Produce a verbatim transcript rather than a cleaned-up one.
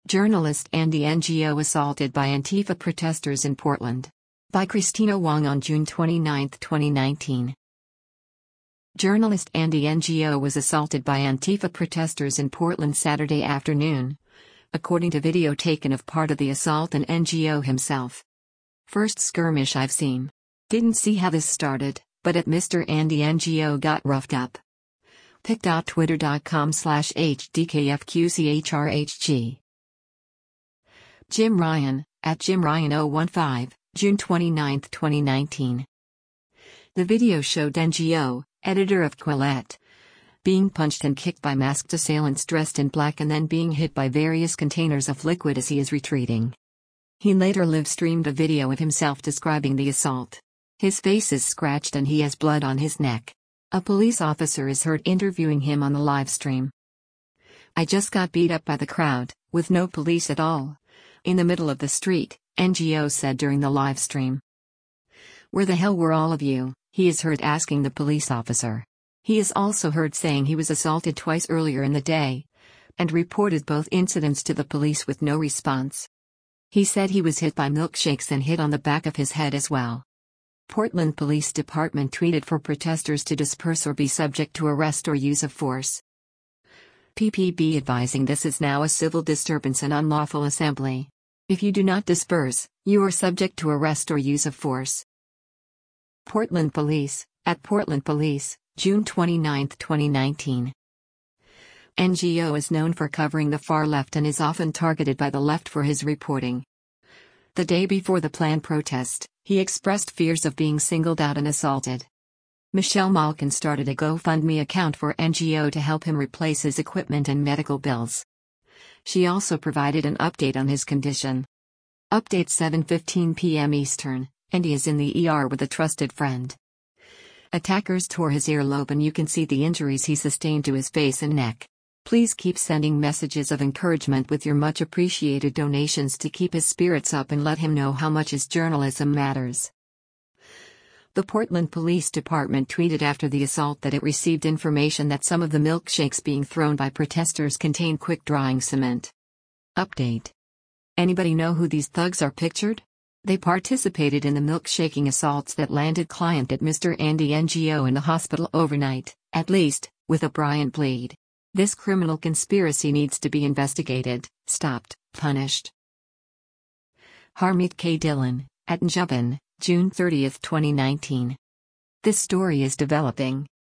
Journalist Andy N G O assaulted by Antifa protesters in Portland. By Christina Wong on June twenty-ninth, twenty nineteen. Journalist Andy N G O was assaulted by Antifa protesters in Portland Saturday afternoon, according to video taken of part of the assault and N G O himself. First skirmish I've seen. Didn't see how this started, but at Mister Andy N G O got roughed up. pic.twitter.com slash hdkfqchrhg. Jim Ryan, at Jim Ryan oh one five, June twenty-ninth, twenty nineteen. The video showed N G O, editor of Quillette, being punched and kicked by masked assailants dressed in black and then being hit by various containers of liquid as he is retreating. He later live-streamed a video of himself describing the assault. His face is scratched and he has blood on his neck. A police officer is heard interviewing him on the livestream. "I just got beat up by the crowd, with no police at all. In the middle of the street," N G O said during the livestream. "Where the hell were all of you?" he is heard asking the police officer. He is also heard saying he was assaulted twice earlier in the day, and reported both incidents to the police with no response. He said he was hit by milkshakes and hit on the back of his head as well. Portland Police Department tweeted for protesters to disperse or be subject to arrest or use of force. P P B advising this is now a civil disturbance and unlawful assembly. If you do not disperse, you are subject to arrest or use of force. Portland Police, at Portland Police, June twenty-ninth, twenty nineteen. N G O is known for covering the far left and is often targeted by the left for his reporting. The day before the planned protest, he expressed fears of being singled out and assaulted. Michelle Malkin started a GoFundMe account for N G O to help him replace his equipment and medical bills. She also provided an update on his condition. Update seven fifteen p m Eastern, and he is in the E R with a trusted friend. Attackers tore his earlobe and you can see the injuries he sustained to his face and neck. Please keep sending messages of encouragement with your much appreciated donations to keep his spirits up and let him know how much his journalism matters. The Portland Police Department tweeted after the assault that it received information that some of the milkshakes being thrown by protesters contain quick-drying cement. Update. Anybody know who these thugs are pictured? They participated in the milkshaking assaults that landed client at Mister Andy N G O in the hospital overnight, at least, with a Bryant bleed. This criminal conspiracy needs to be investigated, stopped, punished. Harmeet K. Dillon, at Njubin, June thirtieth, twenty nineteen. This story is developing.